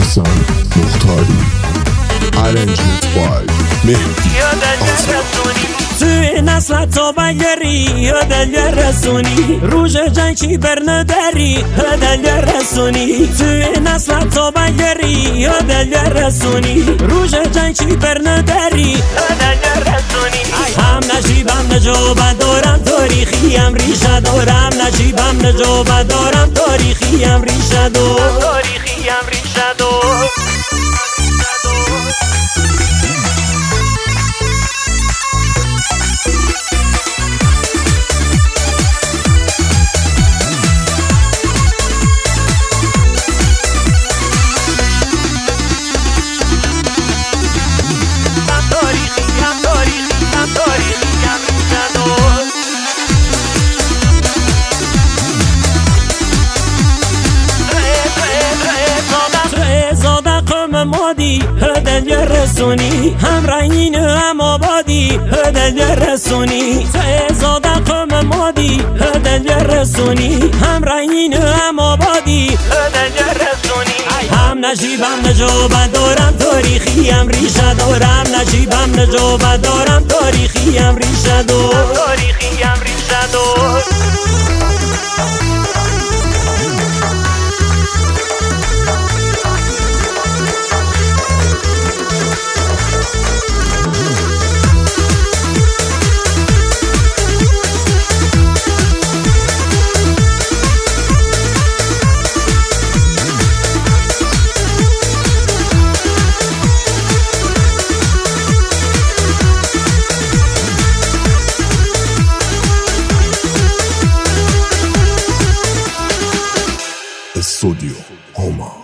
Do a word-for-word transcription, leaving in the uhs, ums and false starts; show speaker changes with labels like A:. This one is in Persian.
A: حسن مختاری Arrangement by مهدی
B: توی نسل تو بگری دل رسونی روژ جنگی برندری دل رسونی توی نسل تو بگری دل رسونی روژ جنگی برندری دل رسونی هم نجیبم نجوب دارم تاریخیم ریشه دارم نجیبم نجوب دارم تاریخیم ریشه دارم تاریخیم ریشه دارم مادی دل رسونی هم رنگین هم آبادی دل رسونی تو زاده قوم مادی دل رسونی هم رنگین هم آبادی دل رسونی هم نجیبم نجوب دارم تاریخیم ریشه دارم نجیبم نجوب دارم تاریخیم ریشه دارم تاریخیم ریشه دارم
A: استوديو هما.